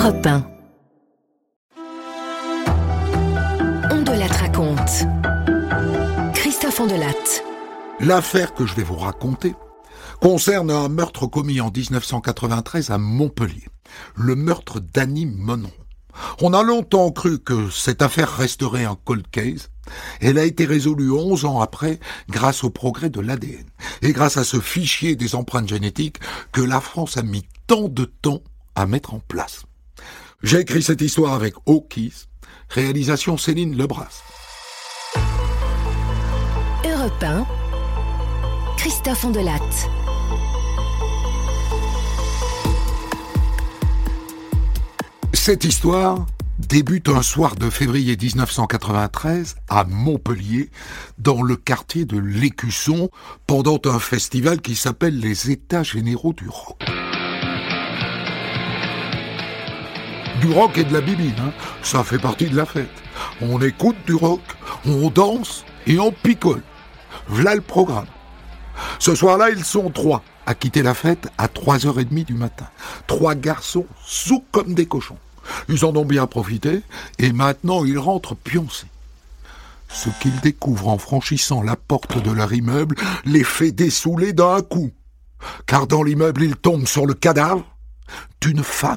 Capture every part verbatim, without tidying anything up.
Europe un. On de la raconte. Christophe Ondelatte. L'affaire que je vais vous raconter concerne un meurtre commis en dix-neuf cent quatre-vingt-treize à Montpellier. Le meurtre d'Annie Monneron. On a longtemps cru que cette affaire resterait un cold case. Elle a été résolue onze ans après grâce au progrès de l'A D N. Et grâce à ce fichier des empreintes génétiques que la France a mis tant de temps à mettre en place. J'ai écrit cette histoire avec O'Keys, réalisation Céline Lebras. Europe un, Christophe Ondelatte. Cette histoire débute un soir de février dix-neuf cent quatre-vingt-treize à Montpellier, dans le quartier de l'Écusson, pendant un festival qui s'appelle les États généraux du rock. Du rock et de la bibine, hein, ça fait partie de la fête. On écoute du rock, on danse et on picole. V'là le programme. Ce soir-là, ils sont trois à quitter la fête à trois heures trente du matin. Trois garçons sous comme des cochons. Ils en ont bien profité et maintenant ils rentrent pioncés. Ce qu'ils découvrent en franchissant la porte de leur immeuble les fait dessouler d'un coup. Car dans l'immeuble, ils tombent sur le cadavre d'une femme.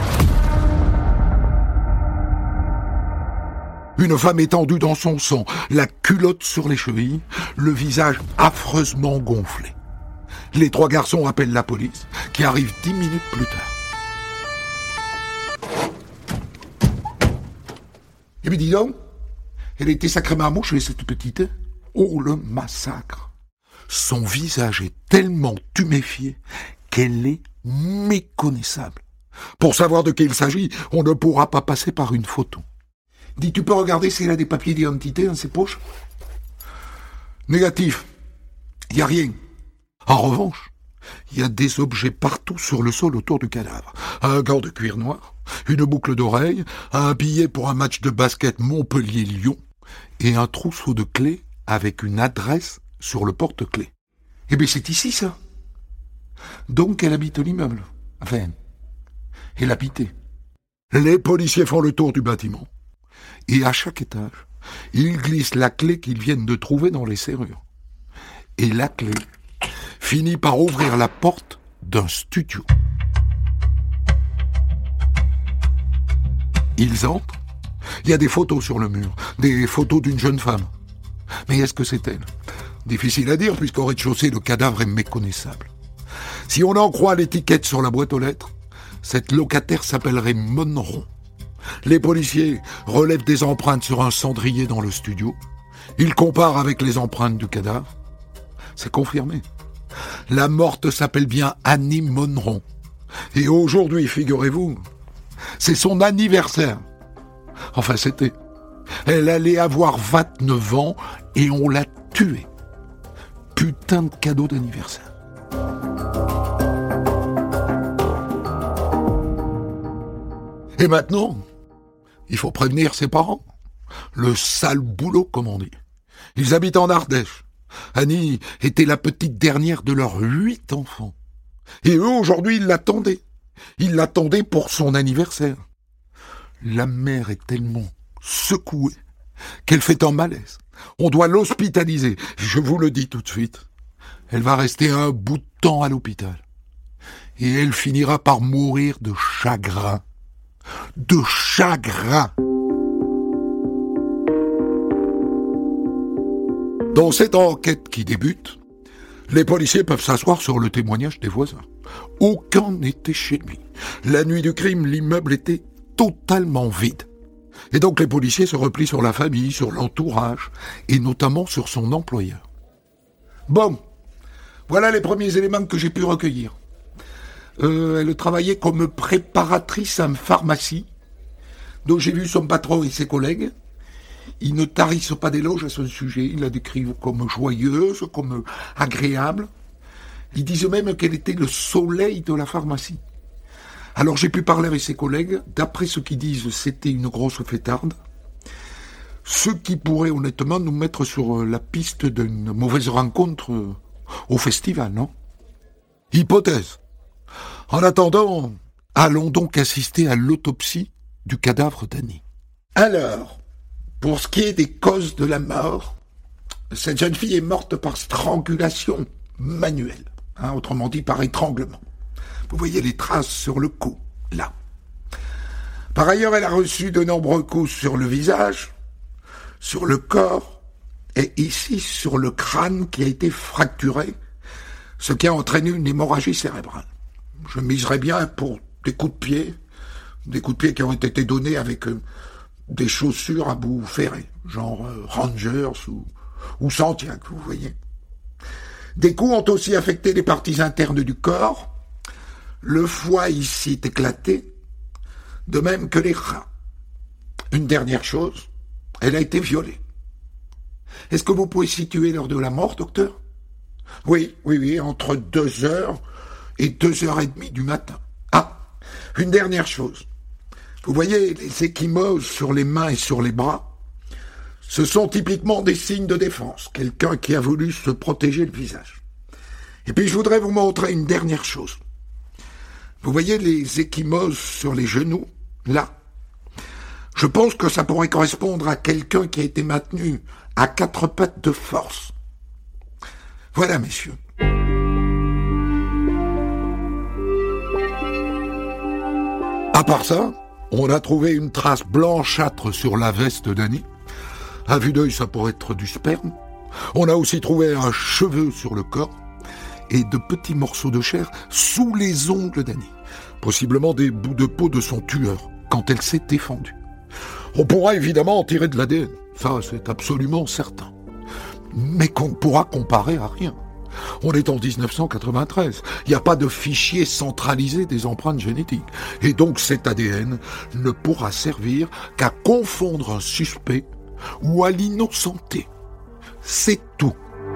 Une femme étendue dans son sang, la culotte sur les chevilles, le visage affreusement gonflé. Les trois garçons appellent la police, qui arrive dix minutes plus tard. Et puis dis donc, elle était sacrément mouche, cette petite. Oh, le massacre. Son visage est tellement tuméfié qu'elle est méconnaissable. Pour savoir de qui il s'agit, on ne pourra pas passer par une photo. Dis, tu peux regarder s'il a des papiers d'identité dans ses poches? Négatif. Il n'y a rien. En revanche, il y a des objets partout sur le sol autour du cadavre. Un gant de cuir noir, une boucle d'oreille, un billet pour un match de basket Montpellier-Lyon et un trousseau de clés avec une adresse sur le porte-clés. Eh bien, c'est ici, ça. Donc, elle habite l'immeuble. Enfin, elle habitait. Les policiers font le tour du bâtiment. Et à chaque étage, ils glissent la clé qu'ils viennent de trouver dans les serrures. Et la clé finit par ouvrir la porte d'un studio. Ils entrent. Il y a des photos sur le mur, des photos d'une jeune femme. Mais est-ce que c'est elle? Difficile à dire, puisqu'au rez-de-chaussée, le cadavre est méconnaissable. Si on en croit l'étiquette sur la boîte aux lettres, cette locataire s'appellerait Monneron. Les policiers relèvent des empreintes sur un cendrier dans le studio. Ils comparent avec les empreintes du cadavre. C'est confirmé. La morte s'appelle bien Annie Monneron. Et aujourd'hui, figurez-vous, c'est son anniversaire. Enfin, c'était. Elle allait avoir vingt-neuf ans et on l'a tuée. Putain de cadeau d'anniversaire. Et maintenant, il faut prévenir ses parents. Le sale boulot, comme on dit. Ils habitent en Ardèche. Annie était la petite dernière de leurs huit enfants. Et eux, aujourd'hui, ils l'attendaient. Ils l'attendaient pour son anniversaire. La mère est tellement secouée qu'elle fait un malaise. On doit l'hospitaliser. Je vous le dis tout de suite. Elle va rester un bout de temps à l'hôpital. Et elle finira par mourir de chagrin. De chagrin. Dans cette enquête qui débute, les policiers peuvent s'asseoir sur le témoignage des voisins. Aucun n'était chez lui. La nuit du crime, l'immeuble était totalement vide. Et donc les policiers se replient sur la famille, sur l'entourage, et notamment sur son employeur. Bon, voilà les premiers éléments que j'ai pu recueillir. Euh, elle travaillait comme préparatrice en pharmacie. Donc j'ai vu son patron et ses collègues. Ils ne tarissent pas d'éloges à son sujet. Ils la décrivent comme joyeuse, comme agréable. Ils disent même qu'elle était le soleil de la pharmacie. Alors j'ai pu parler avec ses collègues. D'après ce qu'ils disent, c'était une grosse fêtarde. Ce qui pourrait honnêtement nous mettre sur la piste d'une mauvaise rencontre au festival, non? Hypothèse. En attendant, Allons donc assister à l'autopsie du cadavre d'Annie. Alors, pour ce qui est des causes de la mort, cette jeune fille est morte par strangulation manuelle, hein, autrement dit par étranglement. Vous voyez les traces sur le cou, là. Par ailleurs, elle a reçu de nombreux coups sur le visage, sur le corps, et ici sur le crâne qui a été fracturé, ce qui a entraîné une hémorragie cérébrale. Je miserais bien pour des coups de pied, des coups de pied qui ont été donnés avec euh, des chaussures à bout ferré, genre euh, Rangers ou, ou Santiago, vous voyez. Des coups ont aussi affecté les parties internes du corps. Le foie ici est éclaté, de même que les reins. Une dernière chose, elle a été violée. Est-ce que vous pouvez situer l'heure de la mort, docteur? Oui, oui, oui, entre deux heures et deux heures et demie du matin. Ah, une dernière chose. Vous voyez les ecchymoses sur les mains et sur les bras? Ce sont typiquement des signes de défense, quelqu'un qui a voulu se protéger le visage. Et puis je voudrais vous montrer une dernière chose. Vous voyez les ecchymoses sur les genoux, là? Je pense que ça pourrait correspondre à quelqu'un qui a été maintenu à quatre pattes de force. Voilà, messieurs. À part ça, on a trouvé une trace blanchâtre sur la veste d'Annie. À vue d'œil, ça pourrait être du sperme. On a aussi trouvé un cheveu sur le corps et de petits morceaux de chair sous les ongles d'Annie. Possiblement des bouts de peau de son tueur, quand elle s'est défendue. On pourra évidemment en tirer de l'A D N, ça c'est absolument certain. Mais qu'on ne pourra comparer à rien. On est en dix-neuf cent quatre-vingt-treize. Il n'y a pas de fichier centralisé des empreintes génétiques. Et donc cet A D N ne pourra servir qu'à confondre un suspect ou à l'innocenter. C'est tout.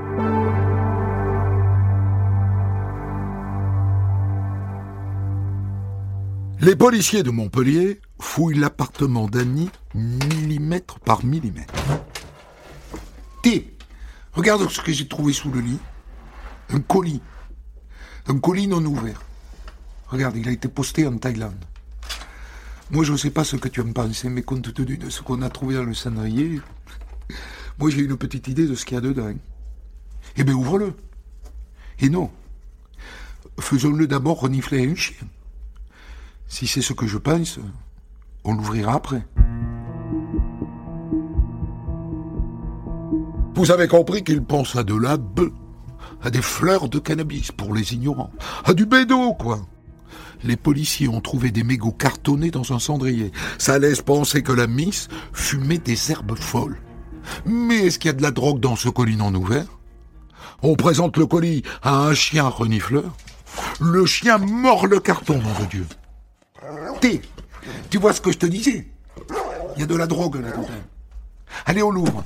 Les policiers de Montpellier fouillent l'appartement d'Annie millimètre par millimètre. Té, regarde ce que j'ai trouvé sous le lit. Un colis. Un colis non ouvert. Regarde, il a été posté en Thaïlande. Moi, je ne sais pas ce que tu en penses, mais compte tenu de ce qu'on a trouvé dans le cendrier, moi, j'ai une petite idée de ce qu'il y a dedans. Eh bien, ouvre-le. Et non. Faisons-le d'abord renifler à un chien. Si c'est ce que je pense, on l'ouvrira après. Vous avez compris qu'il pense à de la bœuf, à des fleurs de cannabis pour les ignorants, à du bédo, quoi. Les policiers ont trouvé des mégots cartonnés dans un cendrier. Ça laisse penser que la miss fumait des herbes folles. Mais est-ce qu'il y a de la drogue dans ce colis non ouvert? On présente le colis à un chien renifleur. Le chien mord le carton, nom de Dieu. Té, tu vois ce que je te disais? Il y a de la drogue là-dedans. Allez, on l'ouvre.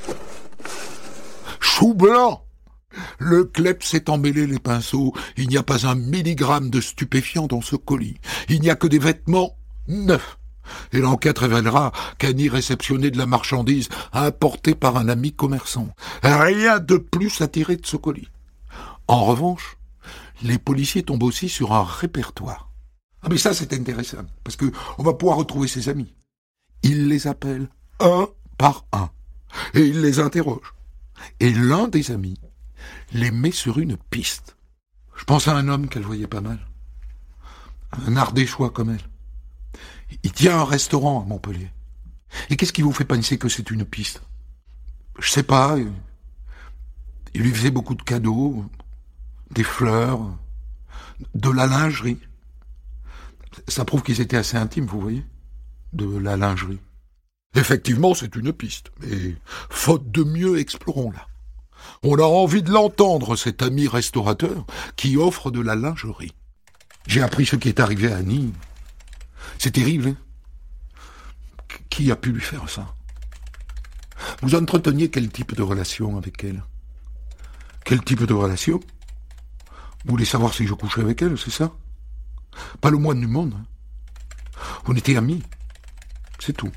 Chou blanc! Le kleps s'est emmêlé les pinceaux. Il n'y a pas un milligramme de stupéfiant dans ce colis. Il n'y a que des vêtements neufs. Et l'enquête révélera qu'Annie réceptionnait de la marchandise importée par un ami commerçant. Rien de plus à tirer de ce colis. En revanche, les policiers tombent aussi sur un répertoire. Ah mais ça c'est intéressant, parce que on va pouvoir retrouver ses amis. Ils les appellent un par un, et ils les interrogent. Et l'un des amis les met sur une piste. Je pense à un homme qu'elle voyait pas mal. Un Ardéchois comme elle. Il tient un restaurant à Montpellier. Et qu'est-ce qui vous fait penser que c'est une piste? Je sais pas. Il lui faisait beaucoup de cadeaux, des fleurs, de la lingerie. Ça prouve qu'ils étaient assez intimes, vous voyez, de la lingerie. Effectivement, c'est une piste, mais faute de mieux, explorons-la. On a envie de l'entendre, cet ami restaurateur qui offre de la lingerie. J'ai appris ce qui est arrivé à Annie. C'est terrible, hein? Qui a pu lui faire ça? Vous entreteniez quel type de relation avec elle? Quel type de relation? Vous voulez savoir si je couchais avec elle, c'est ça? Pas le moindre du monde. Hein. On était amis. C'est tout.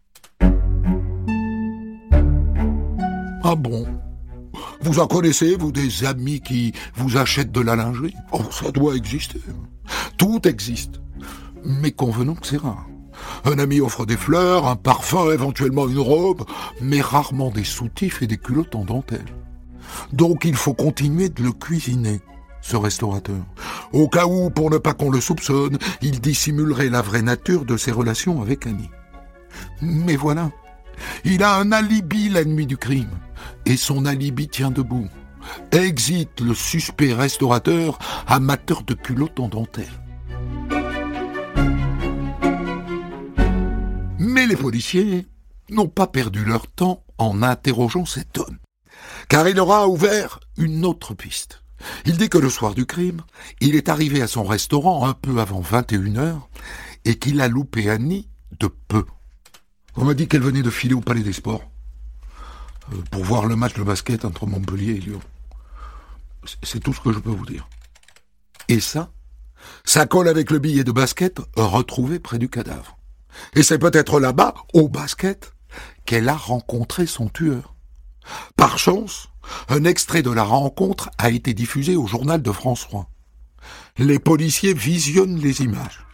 Ah bon? Vous en connaissez, vous, des amis qui vous achètent de la lingerie? Oh, ça doit exister. Tout existe. Mais convenons que c'est rare. Un ami offre des fleurs, un parfum, éventuellement une robe, mais rarement des soutifs et des culottes en dentelle. Donc il faut continuer de le cuisiner, ce restaurateur. Au cas où, pour ne pas qu'on le soupçonne, il dissimulerait la vraie nature de ses relations avec Annie. Mais voilà, il a un alibi la nuit du crime, et son alibi tient debout. Exit le suspect restaurateur, amateur de culottes en dentelle. Mais les policiers n'ont pas perdu leur temps en interrogeant cet homme, car il leur a ouvert une autre piste. Il dit que le soir du crime, il est arrivé à son restaurant un peu avant vingt et une heures et qu'il a loupé Annie de peu. On m'a dit qu'elle venait de filer au Palais des Sports euh, pour voir le match de basket entre Montpellier et Lyon. C'est tout ce que je peux vous dire. Et ça, ça colle avec le billet de basket retrouvé près du cadavre. Et c'est peut-être là-bas, au basket, qu'elle a rencontré son tueur. Par chance, un extrait de la rencontre a été diffusé au journal de France trois. Les policiers visionnent les images.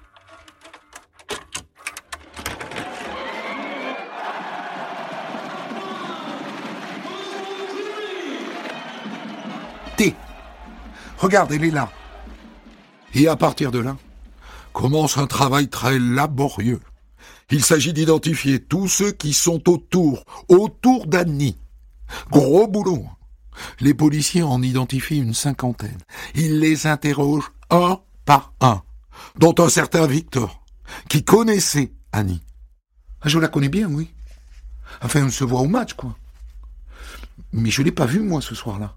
T. Regarde, elle est là. Et à partir de là, commence un travail très laborieux. Il s'agit d'identifier tous ceux qui sont autour, autour d'Annie. Gros boulot. Les policiers en identifient une cinquantaine. Ils les interrogent un par un, dont un certain Victor, qui connaissait Annie. Ah, je la connais bien, oui. Enfin, on se voit au match, quoi. Mais je l'ai pas vue, moi, ce soir-là.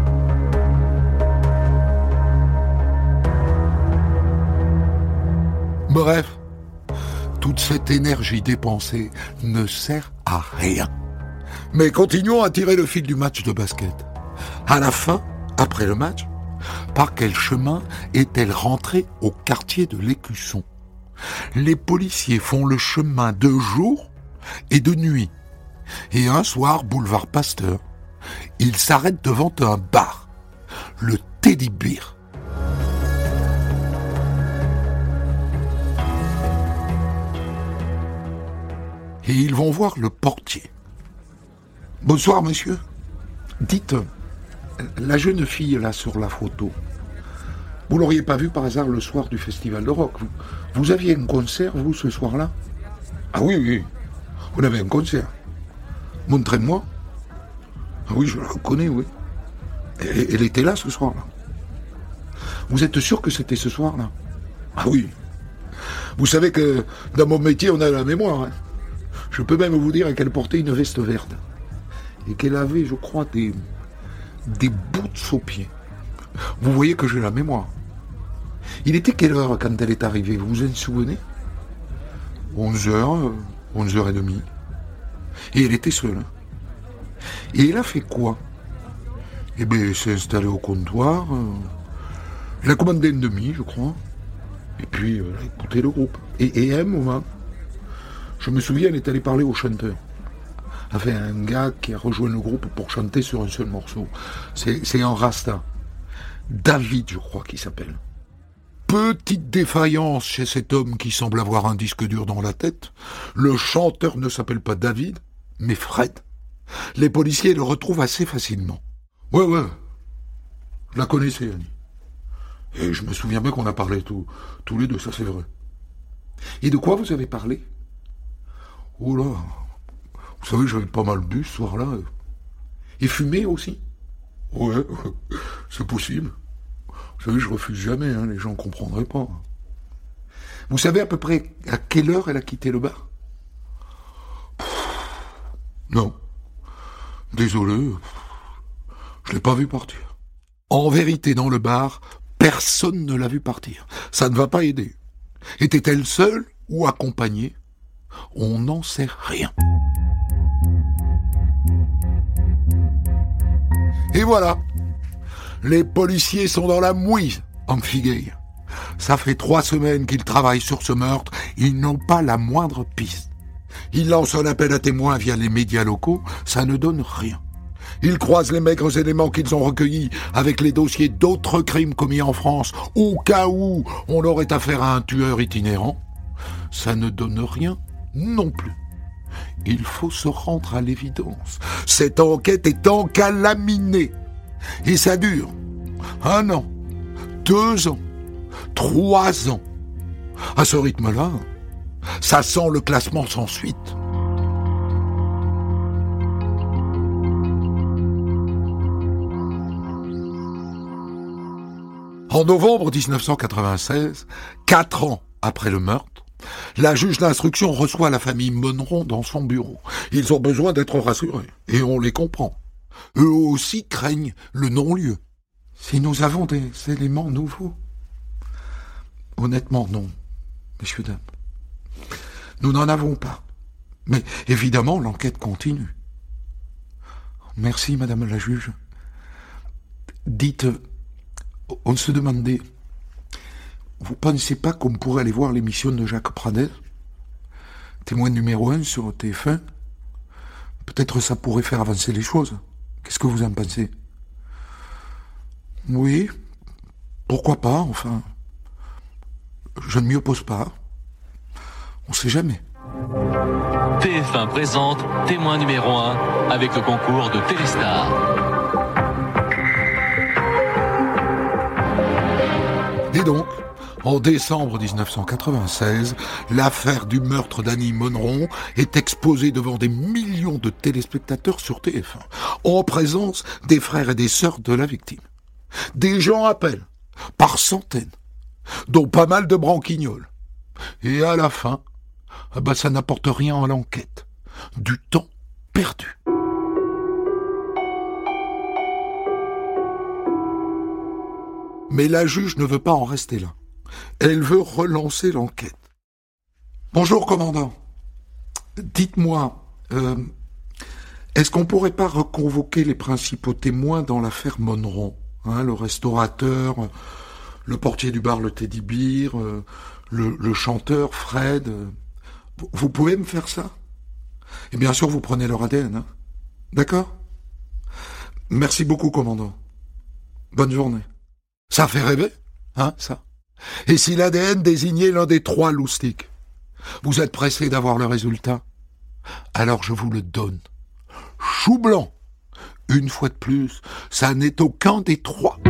Bref, toute cette énergie dépensée ne sert à rien. Mais continuons à tirer le fil du match de basket. À la fin, après le match, par quel chemin est-elle rentrée au quartier de l'Écusson? Les policiers font le chemin de jour et de nuit. Et un soir, boulevard Pasteur, ils s'arrêtent devant un bar, le Teddy Beer. Et ils vont voir le portier. « Bonsoir, monsieur. Dites, la jeune fille là sur la photo, vous l'auriez pas vue par hasard le soir du festival de rock? Vous, vous aviez un concert, vous, ce soir-là? Ah oui, oui, on avait un concert. Montrez-moi. Ah oui, je la reconnais, oui. Et, elle était là ce soir-là. Vous êtes sûr que c'était ce soir-là? Ah oui. Vous savez que dans mon métier, on a la mémoire, hein. Je peux même vous dire qu'elle portait une veste verte. Et qu'elle avait, je crois, des, des boots aux pieds. Vous voyez que j'ai la mémoire. Il était quelle heure quand elle est arrivée? Vous vous en souvenez? onze heures, onze heures et demie. Et elle était seule. Et elle a fait quoi? Eh bien, elle s'est installée au comptoir. Elle a commandé une demi, je crois. Et puis, elle a écouté le groupe. Et, et à un moment, je me souviens, elle est allée parler au chanteur. Enfin, un gars qui a rejoint le groupe pour chanter sur un seul morceau. C'est, c'est un rasta. David, je crois qu'il s'appelle. Petite défaillance chez cet homme qui semble avoir un disque dur dans la tête. Le chanteur ne s'appelle pas David, mais Fred. Les policiers le retrouvent assez facilement. Ouais, ouais. Je la connaissais, Annie. Et je me souviens bien qu'on a parlé tous, tous les deux, ça c'est vrai. Et de quoi vous avez parlé? Oh là, vous savez, j'avais pas mal bu ce soir-là. Et fumé aussi? Ouais, ouais, c'est possible. Vous savez, je refuse jamais, hein, les gens comprendraient pas. Vous savez à peu près à quelle heure elle a quitté le bar? Pff, non. Désolé, je l'ai pas vu partir. En vérité, dans le bar, personne ne l'a vu partir. Ça ne va pas aider. Était-elle seule ou accompagnée? On n'en sait rien. Et voilà. Les policiers sont dans la mouise, en Figueille. Ça fait trois semaines qu'ils travaillent sur ce meurtre. Ils n'ont pas la moindre piste. Ils lancent un appel à témoins via les médias locaux. Ça ne donne rien. Ils croisent les maigres éléments qu'ils ont recueillis avec les dossiers d'autres crimes commis en France, au cas où on aurait affaire à un tueur itinérant. Ça ne donne rien non plus. Il faut se rendre à l'évidence. Cette enquête est encalaminée. Et ça dure un an, deux ans, trois ans. À ce rythme-là, ça sent le classement sans suite. En novembre dix-neuf cent quatre-vingt-seize, quatre ans après le meurtre, la juge d'instruction reçoit la famille Monneron dans son bureau. Ils ont besoin d'être rassurés, et on les comprend. Eux aussi craignent le non-lieu. Si nous avons des éléments nouveaux? Honnêtement, non, messieurs, dames. Nous n'en avons pas. Mais évidemment, l'enquête continue. Merci, madame la juge. Dites, on se demandait, vous pensez pas qu'on pourrait aller voir l'émission de Jacques Pradel, témoin numéro un sur T F un? Peut-être ça pourrait faire avancer les choses. Qu'est-ce que vous en pensez? Oui, pourquoi pas, enfin. Je ne m'y oppose pas. On sait jamais. T F un présente Témoin numéro un avec le concours de Téléstar. Et donc, en décembre dix-neuf cent quatre-vingt-seize, l'affaire du meurtre d'Annie Monneron est exposée devant des millions de téléspectateurs sur T F un, en présence des frères et des sœurs de la victime. Des gens appellent, par centaines, dont pas mal de branquignoles. Et à la fin, bah ça n'apporte rien à l'enquête. Du temps perdu. Mais la juge ne veut pas en rester là. Elle veut relancer l'enquête. Bonjour, commandant. Dites-moi, euh, est-ce qu'on pourrait pas reconvoquer les principaux témoins dans l'affaire Monneron, hein, le restaurateur, le portier du bar Le Teddy Beer, euh, le, le chanteur Fred. Euh, vous pouvez me faire ça? Et bien sûr, vous prenez leur A D N, hein. D'accord? Merci beaucoup, commandant. Bonne journée. Ça fait rêver, hein, ça? Et si l'A D N désignait l'un des trois loustiques? Vous êtes pressé d'avoir le résultat? Alors je vous le donne. Chou blanc. Une fois de plus, ça n'est aucun des trois.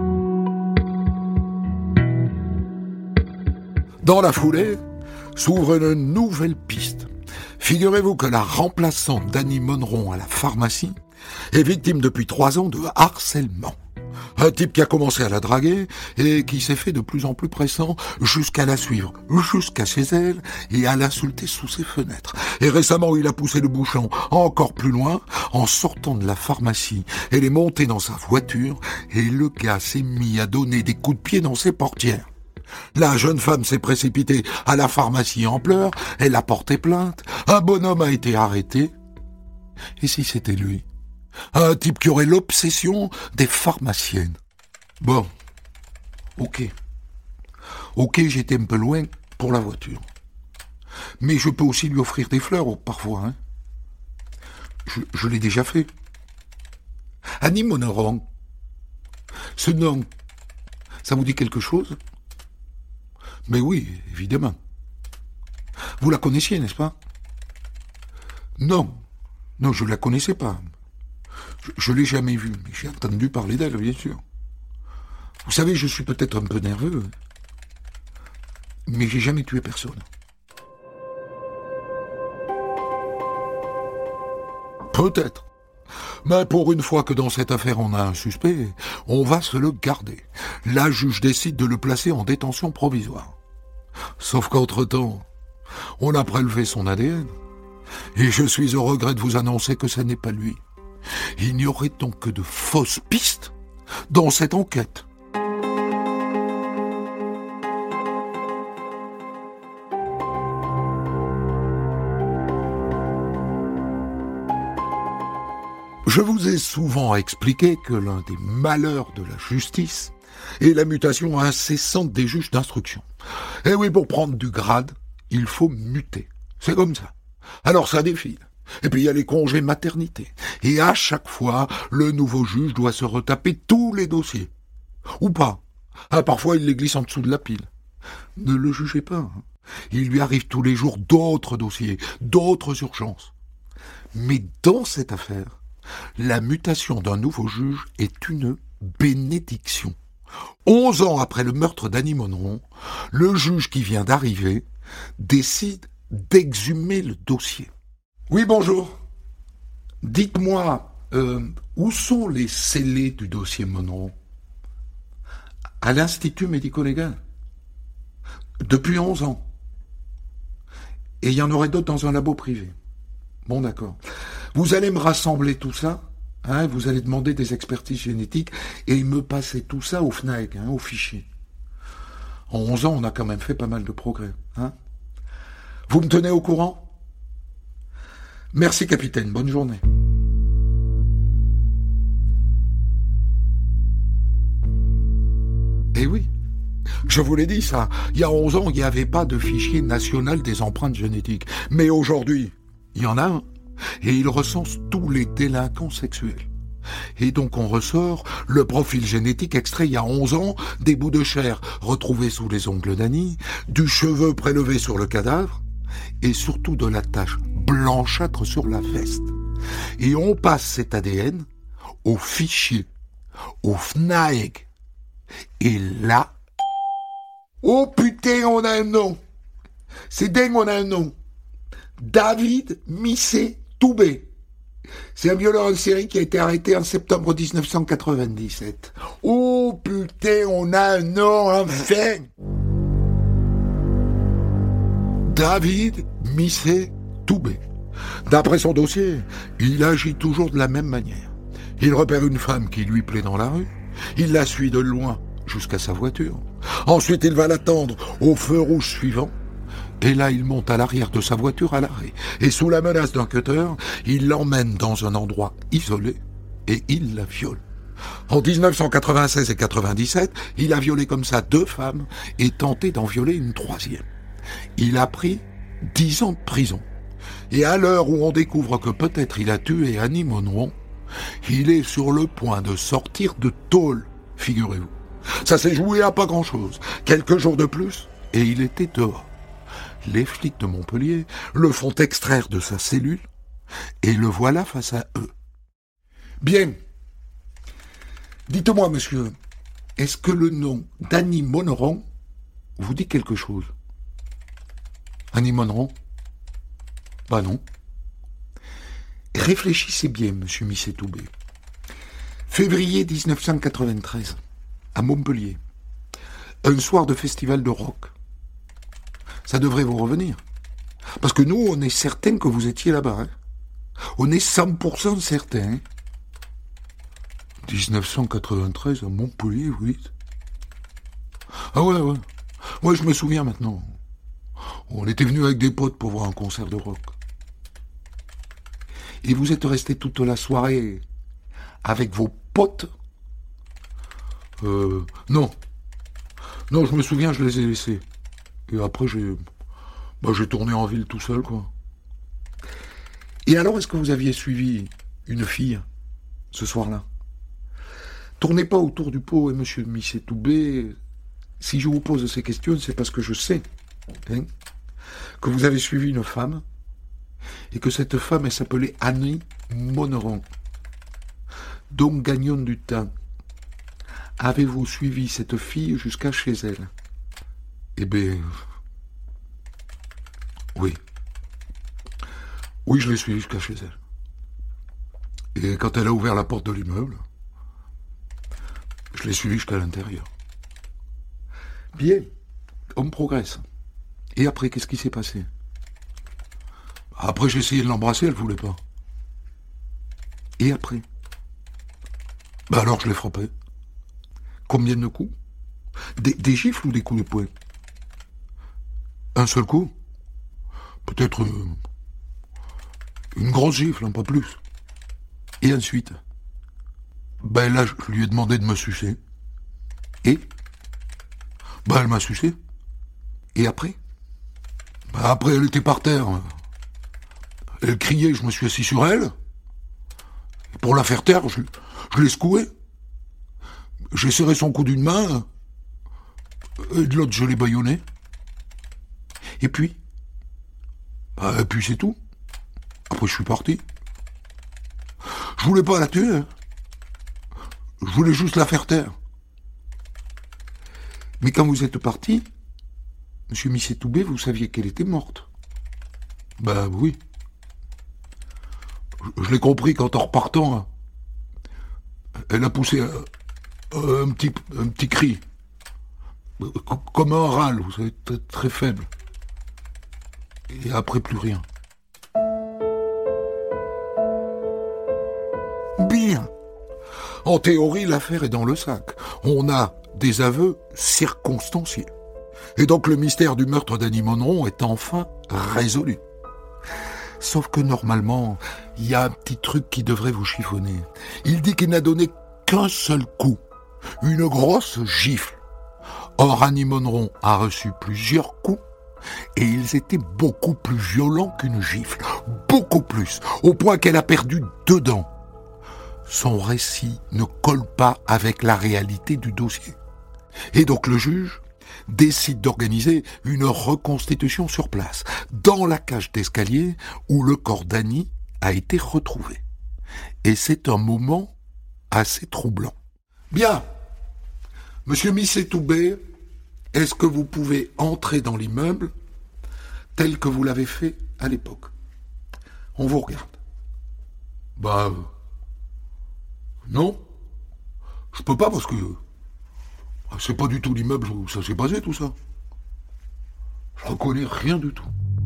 Dans la foulée, s'ouvre une nouvelle piste. Figurez-vous que la remplaçante d'Annie Monneron à la pharmacie est victime depuis trois ans de harcèlement. Un type qui a commencé à la draguer et qui s'est fait de plus en plus pressant jusqu'à la suivre, jusqu'à chez elle et à l'insulter sous ses fenêtres. Et récemment, il a poussé le bouchon encore plus loin en sortant de la pharmacie. Elle est montée dans sa voiture et le gars s'est mis à donner des coups de pied dans ses portières. La jeune femme s'est précipitée à la pharmacie en pleurs, elle a porté plainte, un bonhomme a été arrêté. Et si c'était lui? Un type qui aurait l'obsession des pharmaciennes. Bon, ok. Ok, j'étais un peu loin pour la voiture. Mais je peux aussi lui offrir des fleurs, parfois. Hein. Je, je l'ai déjà fait. Annie Monneron. Ce nom, ça vous dit quelque chose? Mais oui, évidemment. Vous la connaissiez, n'est-ce pas? Non, non, je la connaissais pas. Je, je l'ai jamais vue, mais j'ai entendu parler d'elle, bien sûr. Vous savez, je suis peut-être un peu nerveux, mais j'ai jamais tué personne. Peut-être. Mais pour une fois que dans cette affaire on a un suspect, on va se le garder. La juge décide de le placer en détention provisoire. Sauf qu'entre-temps, on a prélevé son A D N. Et je suis au regret de vous annoncer que ce n'est pas lui. Il n'y aurait donc que de fausses pistes dans cette enquête. Je vous ai souvent expliqué que l'un des malheurs de la justice est la mutation incessante des juges d'instruction. Et oui, pour prendre du grade, il faut muter. C'est comme ça. Alors ça défile. Et puis il y a les congés maternité. Et à chaque fois, le nouveau juge doit se retaper tous les dossiers. Ou pas. Ah, parfois, il les glisse en dessous de la pile. Ne le jugez pas. Hein. Il lui arrive tous les jours d'autres dossiers, d'autres urgences. Mais dans cette affaire, la mutation d'un nouveau juge est une bénédiction. Onze ans après le meurtre d'Annie Monneron, le juge qui vient d'arriver décide d'exhumer le dossier. Oui, bonjour. Dites-moi, euh, où sont les scellés du dossier Monneron ? À l'Institut médico-légal. Depuis onze ans. Et il y en aurait d'autres dans un labo privé. Bon, d'accord. Vous allez me rassembler tout ça, hein, vous allez demander des expertises génétiques et me passer tout ça au F N A E C, hein, au fichier. En onze ans, on a quand même fait pas mal de progrès. Hein. Vous me tenez au courant ? Merci, capitaine. Bonne journée. Eh oui, je vous l'ai dit ça. Il y a onze ans, il n'y avait pas de fichier national des empreintes génétiques. Mais aujourd'hui, il y en a un. Et il recense tous les délinquants sexuels. Et donc on ressort le profil génétique extrait il y a onze ans, des bouts de chair retrouvés sous les ongles d'Annie, du cheveu prélevé sur le cadavre, et surtout de la tache blanchâtre sur la veste. Et on passe cet A D N au fichier, au F N A E C. Et là, oh putain, on a un nom. C'est dingue, on a un nom. David Missé-Toubé. C'est un violeur en série qui a été arrêté en septembre dix-neuf cent quatre-vingt-dix-sept. Oh putain, on a un nom, enfin. David Missé-Toubé. D'après son dossier, il agit toujours de la même manière. Il repère une femme qui lui plaît dans la rue. Il la suit de loin jusqu'à sa voiture. Ensuite, il va l'attendre au feu rouge suivant. Et là, il monte à l'arrière de sa voiture à l'arrêt. Et sous la menace d'un cutter, il l'emmène dans un endroit isolé et il la viole. En dix-neuf cent quatre-vingt-seize et quatre-vingt-dix-sept, il a violé comme ça deux femmes et tenté d'en violer une troisième. Il a pris dix ans de prison. Et à l'heure où on découvre que peut-être il a tué Annie Monneron, il est sur le point de sortir de tôle, figurez-vous. Ça s'est joué à pas grand-chose. Quelques jours de plus, et il était dehors. Les flics de Montpellier le font extraire de sa cellule, et le voilà face à eux. Bien. Dites-moi, monsieur, est-ce que le nom d'Annie Monneron vous dit quelque chose ? Annie Monneron ? Bah non. Réfléchissez bien, monsieur Missé-Toubé. Février dix-neuf cent quatre-vingt-treize, à Montpellier. Un soir de festival de rock. Ça devrait vous revenir. Parce que nous, on est certain que vous étiez là-bas. Hein. On est cent pour cent certain. Hein. dix-neuf cent quatre-vingt-treize, à Montpellier, vous dites ? Ah ouais, ouais. Ouais, je me souviens maintenant. On était venus avec des potes pour voir un concert de rock. Et vous êtes restés toute la soirée avec vos potes ? Euh, non. Non, je me souviens, je les ai laissés. Et après, j'ai, bah, j'ai tourné en ville tout seul, quoi. Et alors, est-ce que vous aviez suivi une fille, ce soir-là ? Tournez pas autour du pot, et monsieur Missé-Toubé, si je vous pose ces questions, c'est parce que je sais, hein, que vous avez suivi une femme, et que cette femme, elle s'appelait Annie Monneron. Donc, gagnons du temps. Avez-vous suivi cette fille jusqu'à chez elle ? Eh bien, oui. Oui, je l'ai suivie jusqu'à chez elle. Et quand elle a ouvert la porte de l'immeuble, je l'ai suivie jusqu'à l'intérieur. Bien, on progresse. Et après, qu'est-ce qui s'est passé ? Après, j'ai essayé de l'embrasser, elle ne voulait pas. Et après ? Ben alors, je l'ai frappée. Combien de coups ? Des, des gifles ou des coups de poing ? Un seul coup ? Peut-être euh, une grosse gifle, hein, pas plus. Et ensuite ? Ben là, je lui ai demandé de me sucer. Et ? Ben elle m'a sucé. Et après ? Ben après, elle était par terre. Elle criait, je me suis assis sur elle. Et pour la faire taire, je, je l'ai secouée. J'ai serré son cou d'une main, et de l'autre, je l'ai bâillonné. Et puis, bah, et puis c'est tout. Après, je suis parti. Je voulais pas la tuer. Hein. Je voulais juste la faire taire. Mais quand vous êtes parti, Monsieur Missetoubé, vous saviez qu'elle était morte. Bah oui. Je, je l'ai compris quand en repartant, hein, elle a poussé un, un, petit, un petit cri. Comme un râle, vous savez, très, très faible. Et après, plus rien. Bien. En théorie, l'affaire est dans le sac. On a des aveux circonstanciés. Et donc le mystère du meurtre d'Annie Monneron est enfin résolu. Sauf que normalement, il y a un petit truc qui devrait vous chiffonner. Il dit qu'il n'a donné qu'un seul coup. Une grosse gifle. Or, Annie Monneron a reçu plusieurs coups. Et ils étaient beaucoup plus violents qu'une gifle. Beaucoup plus. Au point qu'elle a perdu deux dents. Son récit ne colle pas avec la réalité du dossier. Et donc le juge décide d'organiser une reconstitution sur place, dans la cage d'escalier où le corps d'Annie a été retrouvé. Et c'est un moment assez troublant. Bien. Monsieur Missetoubé, est-ce que vous pouvez entrer dans l'immeuble tel que vous l'avez fait à l'époque? On vous regarde. Bah... Non, je peux pas parce que c'est pas du tout l'immeuble où ça s'est passé tout ça. Je reconnais rien du tout.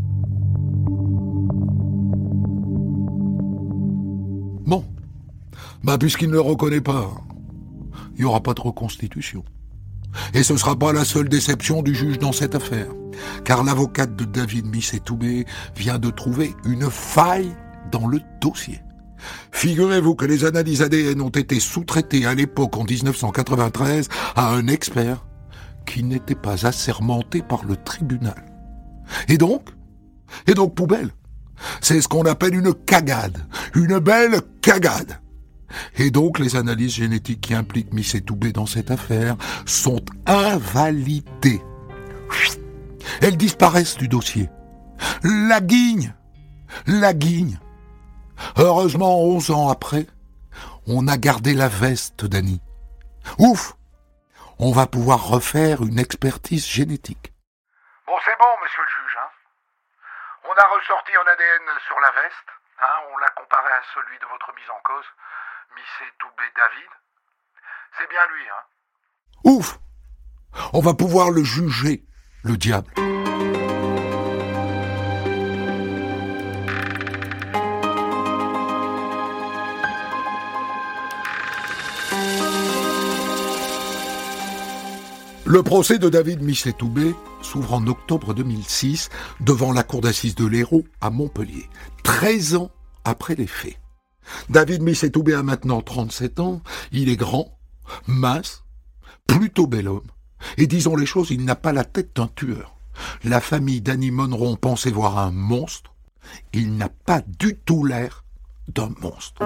Bon, bah puisqu'il ne le reconnaît pas, il n'y aura pas de reconstitution. Et ce ne sera pas la seule déception du juge dans cette affaire, car l'avocate de David Missetoubé vient de trouver une faille dans le dossier. Figurez-vous que les analyses A D N ont été sous-traitées à l'époque, en dix-neuf cent quatre-vingt-treize, à un expert qui n'était pas assermenté par le tribunal. Et donc, et donc poubelle. C'est ce qu'on appelle une cagade, une belle cagade. Et donc les analyses génétiques qui impliquent Missetoubé dans cette affaire sont invalidées. Elles disparaissent du dossier. La guigne, la guigne. Heureusement, onze ans après, on a gardé la veste d'Annie. Ouf! On va pouvoir refaire une expertise génétique. Bon, c'est bon, monsieur le juge. Hein. On a ressorti un A D N sur la veste. Hein, on l'a comparé à celui de votre mise en cause, Missetoubé David. C'est bien lui, hein. Ouf! On va pouvoir le juger, le diable. Le procès de David Missetoubé s'ouvre en octobre deux mille six devant la cour d'assises de l'Hérault à Montpellier, treize ans après les faits. David Missetoubé a maintenant trente-sept ans, il est grand, mince, plutôt bel homme, et disons les choses, il n'a pas la tête d'un tueur. La famille d'Annie Monneron pensait voir un monstre, il n'a pas du tout l'air d'un monstre.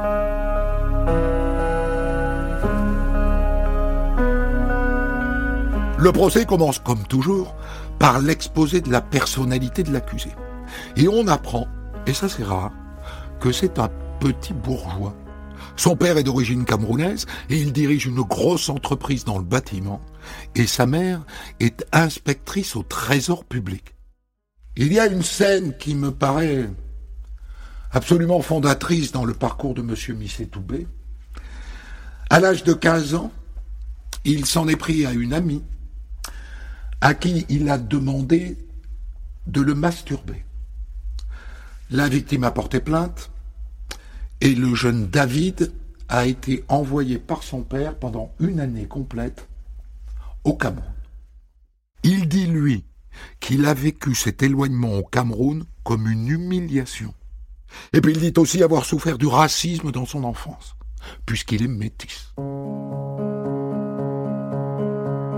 Le procès commence comme toujours par l'exposé de la personnalité de l'accusé. Et on apprend, et ça c'est rare, que c'est un petit bourgeois. Son père est d'origine camerounaise et il dirige une grosse entreprise dans le bâtiment. Et sa mère est inspectrice au trésor public. Il y a une scène qui me paraît absolument fondatrice dans le parcours de monsieur Missetoubé. À l'âge de quinze ans, il s'en est pris à une amie à qui il a demandé de le masturber. La victime a porté plainte et le jeune David a été envoyé par son père pendant une année complète au Cameroun. Il dit, lui, qu'il a vécu cet éloignement au Cameroun comme une humiliation. Et puis il dit aussi avoir souffert du racisme dans son enfance, puisqu'il est métis.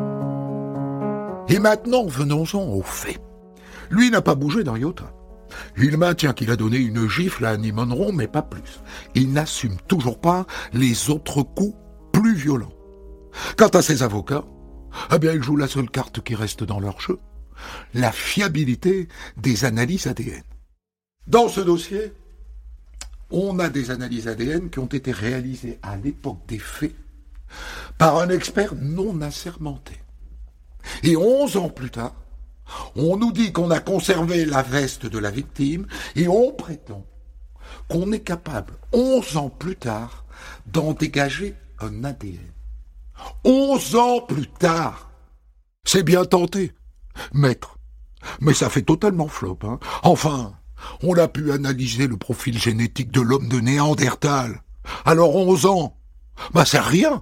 Et maintenant, venons-en aux faits. Lui n'a pas bougé d'un iota. Il maintient qu'il a donné une gifle à Annie Monroe, mais pas plus. Il n'assume toujours pas les autres coups plus violents. Quant à ses avocats, eh bien, ils jouent la seule carte qui reste dans leur jeu, la fiabilité des analyses A D N. Dans ce dossier, on a des analyses A D N qui ont été réalisées à l'époque des faits par un expert non assermenté. Et onze ans plus tard, on nous dit qu'on a conservé la veste de la victime et on prétend qu'on est capable, onze ans plus tard, d'en dégager un A D N. Onze ans plus tard. C'est bien tenté, maître. Mais ça fait totalement flop, hein. Enfin, on a pu analyser le profil génétique de l'homme de Néandertal. Alors onze ans, bah c'est rien.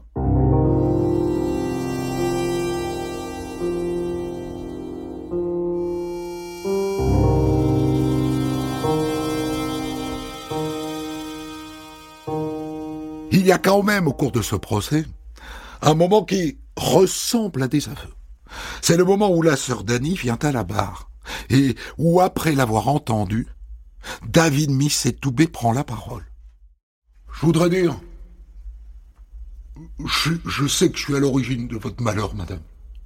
Il y a quand même, au cours de ce procès, un moment qui ressemble à des aveux. C'est le moment où la sœur d'Annie vient à la barre et où, après l'avoir entendu, David Missetoubé prend la parole. Je voudrais dire, je, je sais que je suis à l'origine de votre malheur, madame.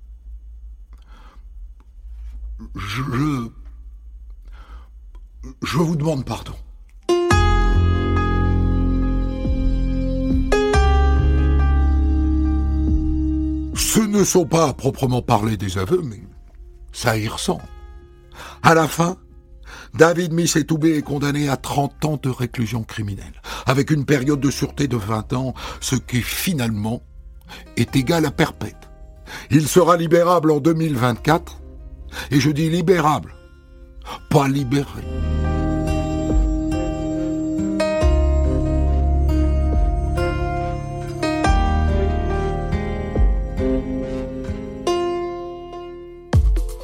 Je, je, je vous demande pardon. Ce ne sont pas à proprement parler des aveux, mais ça y ressemble. À la fin, David Missetoubé est condamné à trente ans de réclusion criminelle, avec une période de sûreté de vingt ans, ce qui finalement est égal à perpète. Il sera libérable en deux mille vingt-quatre, et je dis libérable, pas libéré.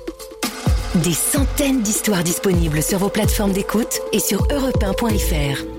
Des centaines d'histoires disponibles sur vos plateformes d'écoute et sur europe un point f r.